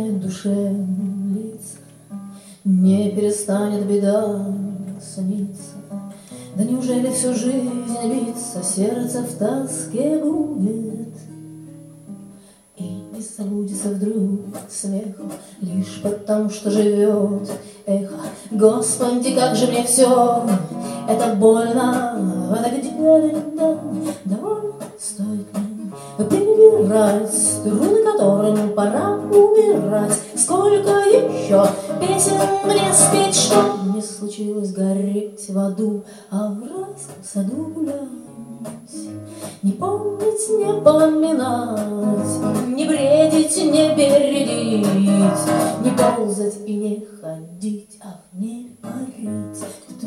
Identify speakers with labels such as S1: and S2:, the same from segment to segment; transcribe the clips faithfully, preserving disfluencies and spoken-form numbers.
S1: станет душе лица, не перестанет беда сниться. Да неужели всю жизнь биться сердце в тоске будет? И не забудется вдруг смехом лишь потому, что живет эхо. Господи, как же мне все это больно. А так где довольно стоит мне перебирать струны, которым пора умирать. Сколько еще песен мне спеть, что не случилось гореть в аду, а в райском саду гулять. Не помнить, не поминать, не бредить, не бередить, не ползать и не ходить, а в небе парить.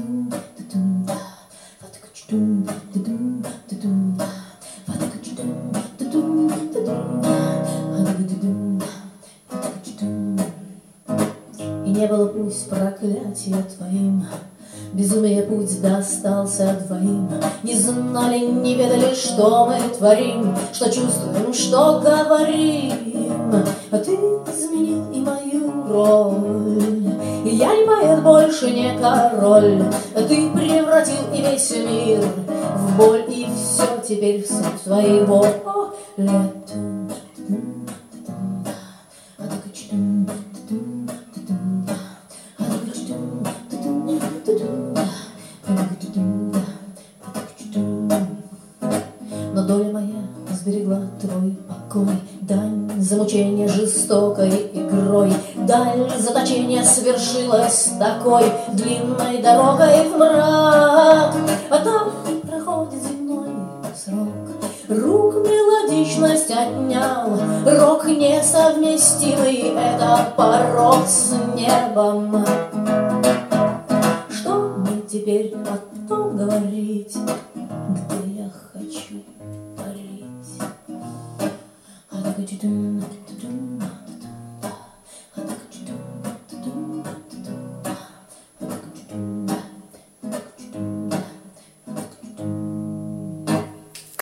S1: И не было пусть проклятия твоим, безумие путь достался двоим. Не знали, не ведали, что мы творим, что чувствуем, что говорим. А ты изменил и мою роль, и я не поэт, больше не король. Ты превратил и весь мир в боль, и все теперь в суть твоего лета. Но доля моя сберегла твой покой, дань за мучение жестокой игрой. Даль заточения свершилась такой длинной дорогой в мрак. А там проходит земной срок, рук мелодичность отнял, рок несовместимый — это порог с небом. Что мне теперь о том говорить?